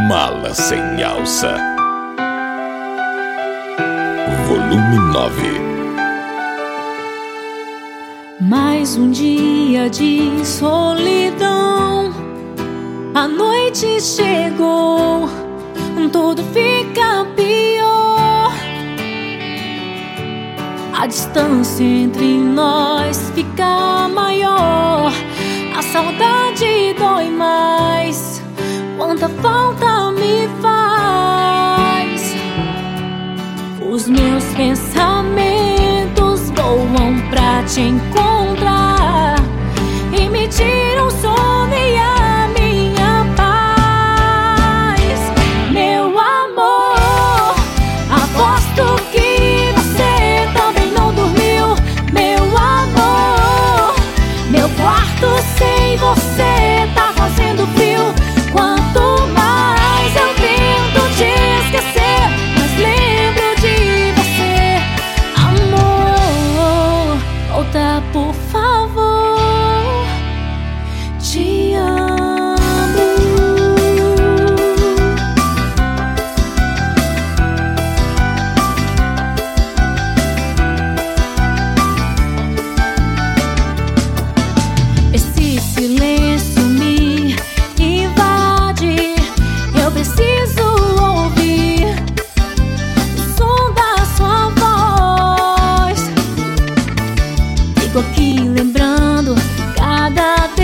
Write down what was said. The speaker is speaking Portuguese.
Mala sem alça. Volume 9. Mais um dia de solidão. A noite chegou, tudo fica pior. A distância entre nós fica maior. A saudade dói mais, quanta falta me faz. Os meus pensamentos voam pra te encontrar e me tiram o sono e a minha paz. Meu amor, aposto que você também não dormiu. Meu amor, meu quarto sem você tá fazendo frio. Quanto mais eu tento te esquecer, mais lembro de você. Amor, volta por favor, te amo. Esse silêncio me invade, eu preciso ouvir o som da sua voz. Fico aqui lembrando cada